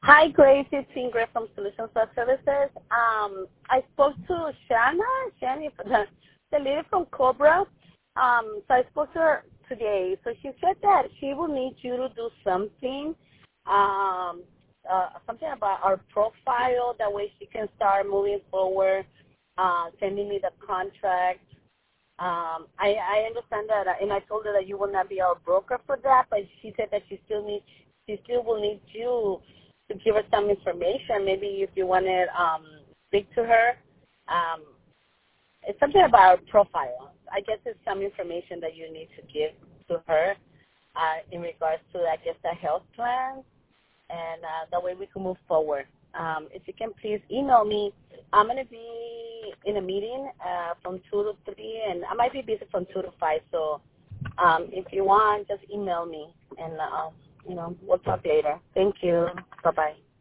Hi, Grace. It's Ingrid from Solutions Plus Services. I spoke to Shani, the lady from Cobra. So I spoke to her today. So she said that she will need you to do something about our profile. That way she can start moving forward, sending me the contract. I understand that, and I told her that you will not be our broker for that, but she said that she still will need you to give her some information. Maybe if you want to speak to her, it's something about our profile. I guess it's some information that you need to give to her in regards to, I guess, the health plan, and that way we can move forward. If you can please email me. I'm going to be in a meeting from 2 to 3, and I might be busy from 2 to 5. So if you want, just email me, and we'll talk later. Thank you. Bye-bye.